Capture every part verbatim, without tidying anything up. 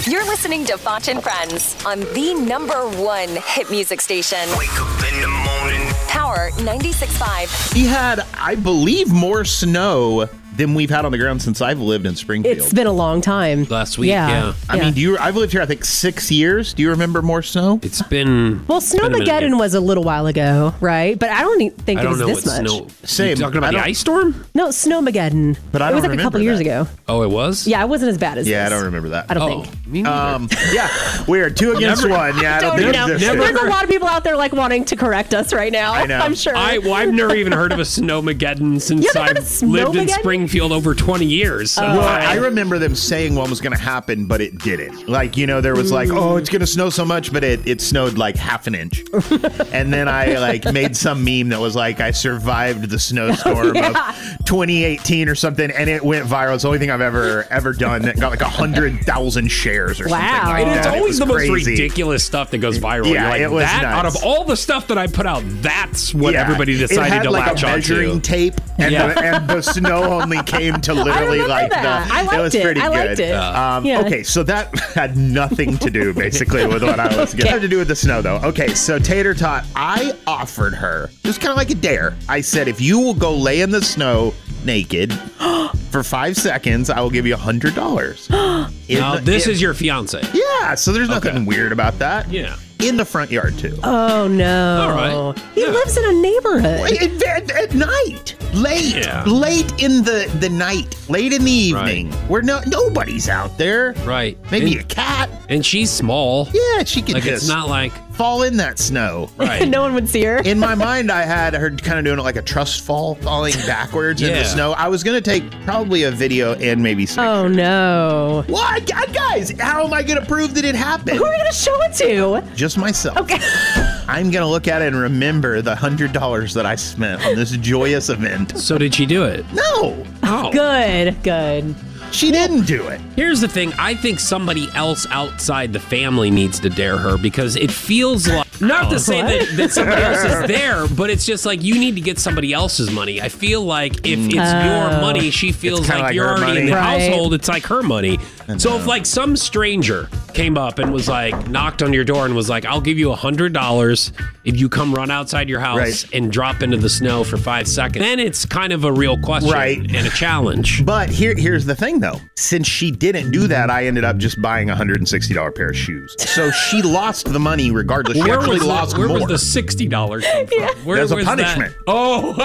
You're listening to Foch and Friends on the number one hit music station. Wake up in the morning. Power ninety-six point five. We had, I believe, more snow than we've had on the ground since I've lived in Springfield. It's been a long time. Last week, yeah. yeah. I yeah. mean, do you? I've lived here, I think, six years. Do you remember more snow? It's been... Well, Snowmageddon was a little while ago, right? But I don't even think I it don't was know this what much. snow... Same. You talking about the ice storm? No, Snowmageddon. But I It was don't like a couple remember years that. ago. Oh, it was? Yeah, it wasn't as bad as Yeah, this. I don't remember that. I don't Oh, think. me neither. Um, yeah, we are two against Never- one. Yeah, I don't, Don't think know. it's Never- There's a lot of people out there like wanting to correct us right now. I know. I'm sure. I, well, I've never even heard of a Snowmageddon since You haven't heard I've of lived in Snowmageddon? Springfield over twenty years. So Well, I remember them saying one was going to happen, but it didn't. Like, you know, there was like, oh, it's going to snow so much, but it, it snowed like half an inch. And then I like made some meme that was like, I survived the snowstorm Yeah. of twenty eighteen or something, and it went viral. It's the only thing I've ever ever done that got like one hundred thousand shares or Wow. something like And that. it's It always was the most crazy. ridiculous stuff that goes viral. Yeah, You're like, it was that, out nuts. of all the stuff that I put out, that's what Yeah. everybody decided it had to like latch a measuring onto. tape, and, Yeah. the, and the snow only came to literally remember like that. the. I liked it was it. pretty I good. liked it. Um, Yeah. Okay, so that had nothing to do basically with what I was going to have to do with the snow, though. Okay, so Tater Tot, I offered her just kind of like a dare. I said, if you will go lay in the snow naked for five seconds, I will give you a hundred dollars. Now, this is your fiance. Yeah, so there's nothing Okay. weird about that. Yeah. In the front yard too. Oh, no. All right. He Yeah. lives in a neighborhood. At, at- at night, late, Yeah. late in the, the night, late in the evening, where no nobody's out there. Right. Maybe and, a cat. and she's small. Yeah, she could Like, just it's not like... fall in that snow. Right. No one would see her. In my mind, I had her kind of doing it like a trust fall, falling backwards in the Yeah. snow. I was going to take probably a video and maybe some. Oh, no. What? Guys, how am I going to prove that it happened? Who are you going to show it to? Just myself. Okay. I'm going to look at it and remember the one hundred dollars that I spent on this joyous event. So did she do it? No, Oh. Good, good. she didn't do it. Here's the thing. I think somebody else outside the family needs to dare her because it feels like, not to say that, that somebody else is there, but it's just like you need to get somebody else's money. I feel like if it's your money, she feels It's kinda like, like you're her already in money. the Right. household. It's like her money. So if like some stranger came up and was like, knocked on your door and was like, I'll give you a hundred dollars if you come run outside your house Right. and drop into the snow for five seconds, then it's kind of a real question Right. and a challenge. But here, here's the thing, though. Since she didn't do that, I ended up just buying a one hundred sixty dollars pair of shoes. So she lost the money regardless. She Where actually was lost the, where more. was the sixty dollars come from? Where That was a that? punishment. Oh,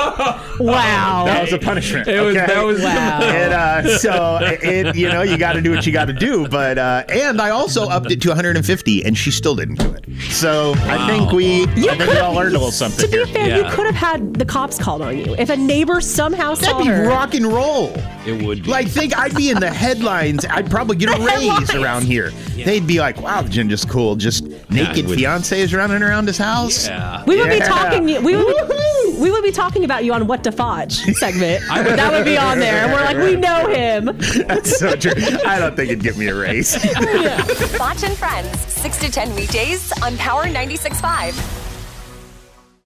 Wow. That was a punishment. It was- okay? that was- Wow. And, uh, so it, you know, you got to do what you got to do. But uh, and I also upped it to one hundred fifty, and she still didn't do it. So I think we, I think we all learned a little something To be here. fair, Yeah. you could have had the cops called on you. If a neighbor somehow saw That'd be her. rock and roll. it would be. Like, think I'd be in the headlines. I'd probably get a raise headlines. around here. They'd be like, wow, Jen just cool. Just naked it would- fiancés running around his house. yeah. We would be Yeah. talking. We would be, we would be talking about you on What to Foch segment. That would be on there, and we're like, we know him. That's so true. I don't think it'd give me a raise. Foch and Friends, six to ten weekdays on Power ninety-six point five.